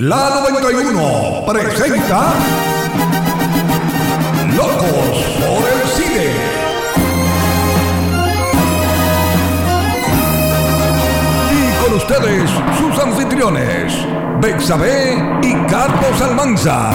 La 91 presenta Locos por el Cine. Y con ustedes, sus anfitriones, Bexabé y Carlos Almanza.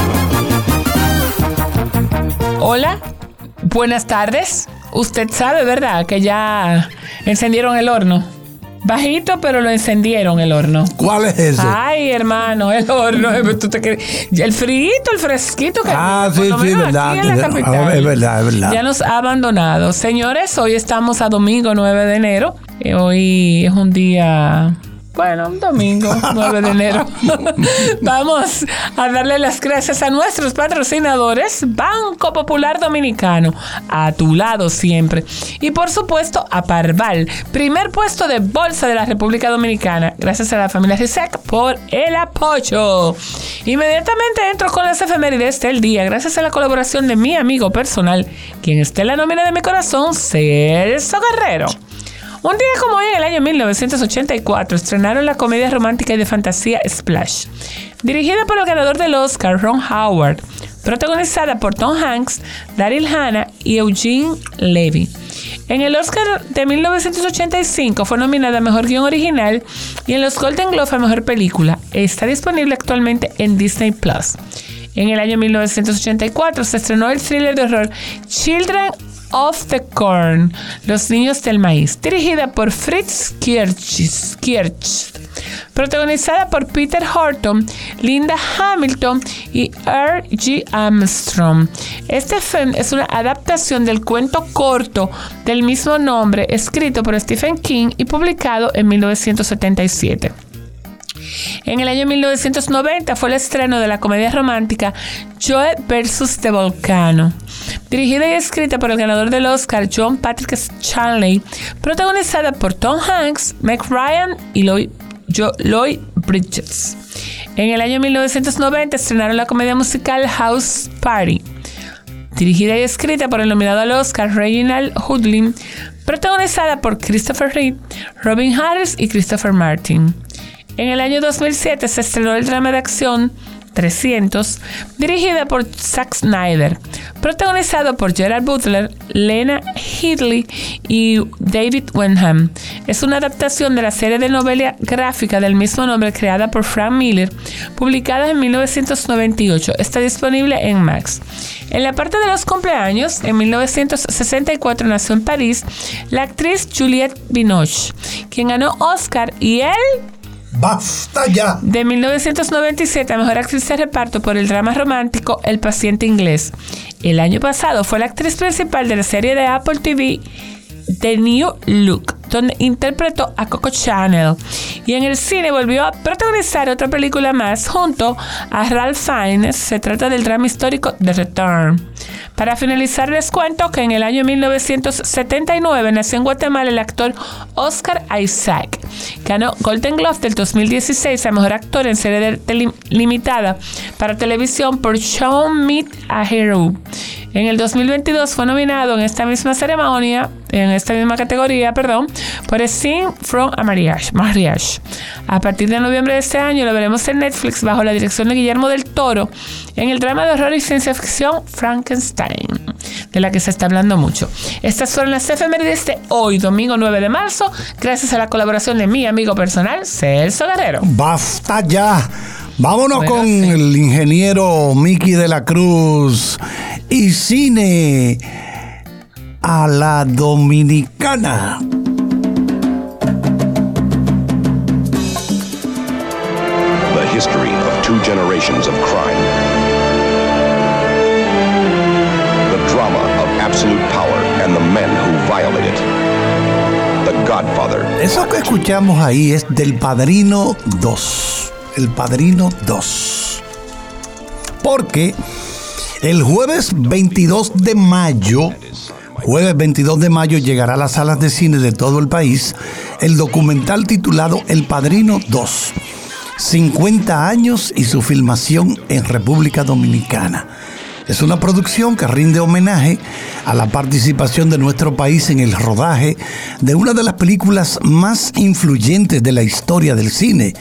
Hola, buenas tardes. Usted sabe, ¿verdad?, que ya encendieron el horno. Bajito, pero lo encendieron el horno. ¿Cuál es ese? Ay, hermano, el horno. El frito, el fresquito que sí, verdad. Aquí en la capital. Es verdad. Ya nos ha abandonado. Señores, hoy estamos a domingo 9 de enero. Hoy es un día... Bueno, un domingo, 9 de enero. Vamos a darle las gracias a nuestros patrocinadores, Banco Popular Dominicano, a tu lado siempre. Y por supuesto a Parval, primer puesto de bolsa de la República Dominicana. Gracias a la familia Rizek por el apoyo. Inmediatamente entro con las efemérides del día, gracias a la colaboración de mi amigo personal, quien está en la nómina de mi corazón, Celso Guerrero. Un día como hoy, en el año 1984, estrenaron la comedia romántica y de fantasía Splash, dirigida por el ganador del Oscar, Ron Howard, protagonizada por Tom Hanks, Daryl Hannah y Eugene Levy. En el Oscar de 1985 fue nominada a Mejor Guión Original y en los Golden Globe a Mejor Película. Está disponible actualmente en Disney Plus. En el año 1984 se estrenó el thriller de horror Children of the Corn, Los Niños del Maíz, dirigida por Fritz Kirch, protagonizada por Peter Horton, Linda Hamilton y R.G. Armstrong. Este film es una adaptación del cuento corto del mismo nombre, escrito por Stephen King y publicado en 1977. En el año 1990 fue el estreno de la comedia romántica Joe vs. The Volcano, dirigida y escrita por el ganador del Oscar, John Patrick Shanley, protagonizada por Tom Hanks, Meg Ryan y Lloyd Bridges. En el año 1990 estrenaron la comedia musical House Party, dirigida y escrita por el nominado al Oscar, Reginald Hudlin, protagonizada por Christopher Reeve, Robin Harris y Christopher Martin. En el año 2007 se estrenó el drama de acción 300, dirigida por Zack Snyder, protagonizado por Gerard Butler, Lena Headey y David Wenham. Es una adaptación de la serie de novela gráfica del mismo nombre creada por Frank Miller, publicada en 1998. Está disponible en Max. En la parte de los cumpleaños, en 1964 nació en París la actriz Juliette Binoche, quien ganó Oscar y ¡Basta ya! de 1997 a Mejor Actriz de Reparto por el drama romántico El Paciente Inglés. El año pasado fue la actriz principal de la serie de Apple TV The New Look, donde interpretó a Coco Chanel. Y en el cine volvió a protagonizar otra película más junto a Ralph Fiennes. Se trata del drama histórico The Return. Para finalizar, les cuento que en el año 1979 nació en Guatemala el actor Oscar Isaac. Ganó Golden Globe del 2016 a Mejor Actor en serie limitada para televisión por Show Me a Hero. En el 2022 fue nominado en esta misma categoría, por A Scene from a Marriage. A partir de noviembre de este año lo veremos en Netflix bajo la dirección de Guillermo del Toro en el drama de horror y ciencia ficción Frankenstein, de la que se está hablando mucho. Estas fueron las efemérides de hoy, domingo 9 de marzo, gracias a la colaboración de mi amigo personal, Celso Guerrero. ¡Basta ya! Vámonos con el ingeniero Mickey de la Cruz y cine a la dominicana. The history of two generations of crime. The drama of absolute power and the men who violate it. The Godfather. Eso que escuchamos ahí es del Padrino 2. El Padrino 2. Porque el jueves 22 de mayo llegará a las salas de cine de todo el país el documental titulado El Padrino 2, 50 años y su filmación en República Dominicana. Es una producción que rinde homenaje a la participación de nuestro país en el rodaje de una de las películas más influyentes de la historia del cine,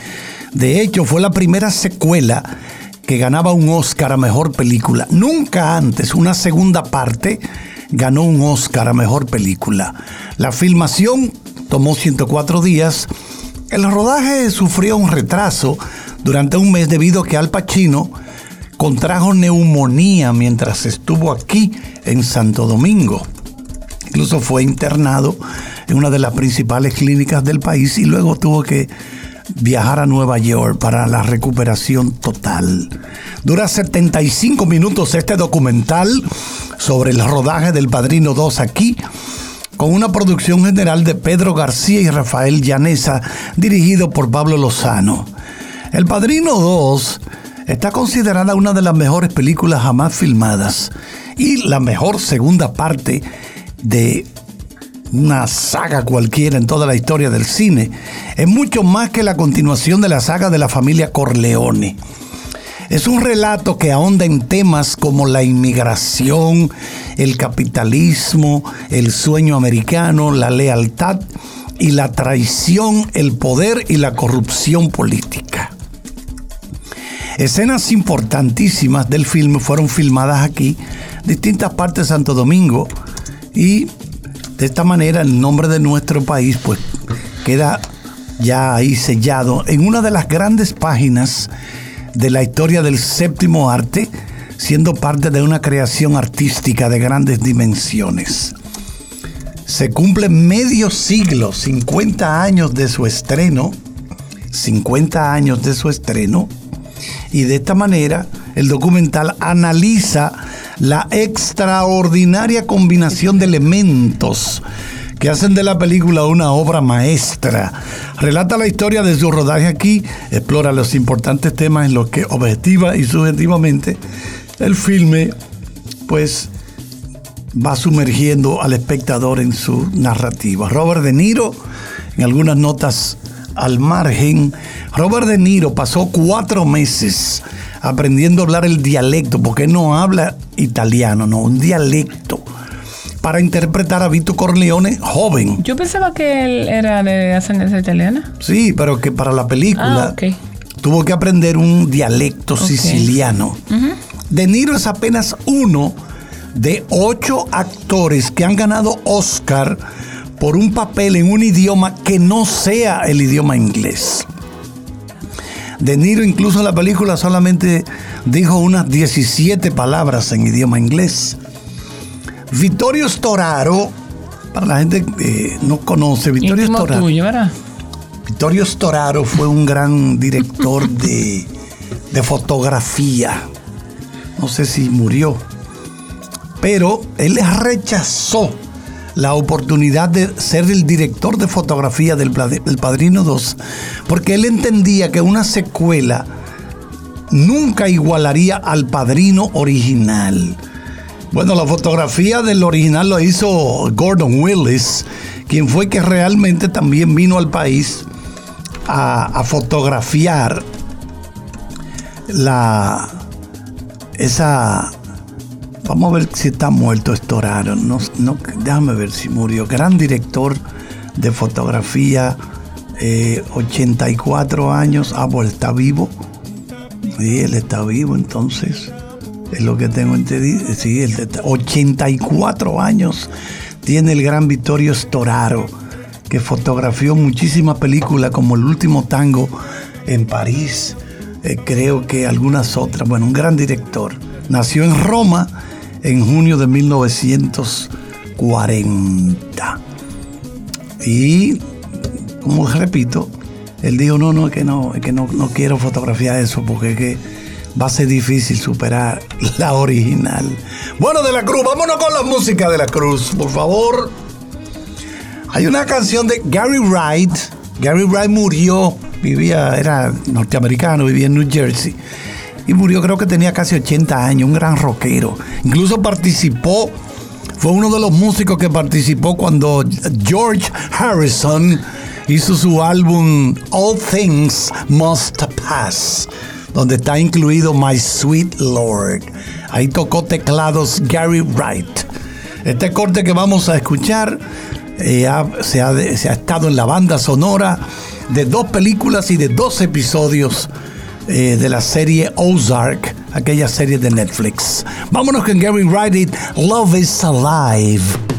De hecho, fue la primera secuela que ganaba un Oscar a Mejor Película. Nunca antes una segunda parte ganó un Oscar a Mejor Película. La filmación tomó 104 días. El rodaje sufrió un retraso durante un mes debido a que Al Pacino contrajo neumonía mientras estuvo aquí en Santo Domingo. Incluso fue internado en una de las principales clínicas del país y luego tuvo que viajar a Nueva York para la recuperación total. Dura 75 minutos este documental sobre el rodaje del Padrino 2 aquí, con una producción general de Pedro García y Rafael Llaneza, dirigido por Pablo Lozano. El Padrino 2 está considerada una de las mejores películas jamás filmadas y la mejor segunda parte de una saga cualquiera en toda la historia del cine. Es mucho más que la continuación de la saga de la familia Corleone. Es un relato que ahonda en temas como la inmigración, el capitalismo, el sueño americano, la lealtad y la traición, el poder y la corrupción política. Escenas importantísimas del filme fueron filmadas aquí, en distintas partes de Santo Domingo, y de esta manera el nombre de nuestro país pues queda ya ahí sellado en una de las grandes páginas de la historia del séptimo arte, siendo parte de una creación artística de grandes dimensiones. Se cumple medio siglo, 50 años de su estreno, y de esta manera el documental analiza la extraordinaria combinación de elementos que hacen de la película una obra maestra. Relata la historia de su rodaje aquí, explora los importantes temas en los que objetiva y subjetivamente el filme pues va sumergiendo al espectador en su narrativa. Robert De Niro, en algunas notas al margen, Robert De Niro pasó 4 meses aprendiendo a hablar el dialecto, porque no habla italiano, no, un dialecto, para interpretar a Vito Corleone joven. Yo pensaba que él era de ascendencia italiana. Sí, pero que para la película tuvo que aprender un dialecto siciliano. Uh-huh. De Niro es apenas uno de 8 actores que han ganado Oscar por un papel en un idioma que no sea el idioma inglés. De Niro incluso en la película solamente dijo unas 17 palabras en idioma inglés. Vittorio Storaro, para la gente que no conoce, Vittorio Storaro. Tuyo, ¿verdad? Vittorio Storaro fue un gran director de fotografía. No sé si murió, pero él rechazó la oportunidad de ser el director de fotografía del Padrino 2, porque él entendía que una secuela nunca igualaría al Padrino original. Bueno, la fotografía del original lo hizo Gordon Willis, quien fue que realmente también vino al país a fotografiar esa... Vamos a ver si está muerto Storaro. No, déjame ver si murió. Gran director de fotografía, 84 años. Pues está vivo. Sí, él está vivo, entonces. Es lo que tengo entendido. Sí, 84 años tiene el gran Vittorio Storaro, que fotografió muchísimas películas como El último tango en París. Creo que algunas otras. Bueno, un gran director. Nació en Roma en junio de 1940. Y, como repito, él dijo, no quiero fotografiar eso porque es que va a ser difícil superar la original. Bueno, De la Cruz, vámonos con la música de la Cruz, por favor. Hay una canción de Gary Wright. Gary Wright murió, era norteamericano, vivía en New Jersey. Y murió, creo que tenía casi 80 años, un gran rockero. Incluso participó, fue uno de los músicos que participó cuando George Harrison hizo su álbum All Things Must Pass, donde está incluido My Sweet Lord. Ahí tocó teclados Gary Wright. Este corte que vamos a escuchar se ha estado en la banda sonora de 2 películas y de 2 episodios de la serie Ozark, aquella serie de Netflix. Vámonos con Gary Wright, Love is Alive.